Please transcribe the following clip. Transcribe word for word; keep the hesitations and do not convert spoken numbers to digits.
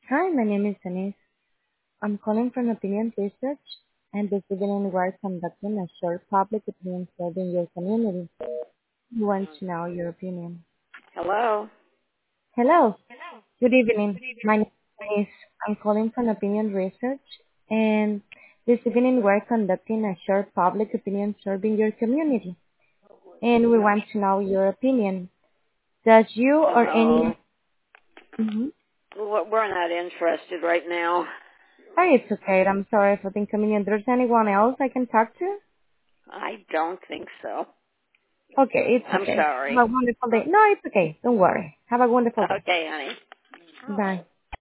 Hi, my name is Denise. I'm calling from Opinion Research, and this evening we're conducting a short public opinion survey in your community. We want to know your opinion. Hello. Hello, good evening. My name is Denise. I'm calling from Opinion Research, and this evening we're conducting a short public opinion survey in your community, and we want to know your opinion. Does you or Oh, any... Mhm. well, we're not interested right now. Oh, it's okay. I'm sorry for the inconvenience. There's anyone else I can talk to? I don't think so. Okay, it's I'm okay. sorry. Have a wonderful day. No, it's okay. Don't worry. Have a wonderful day. Okay, honey. Bye.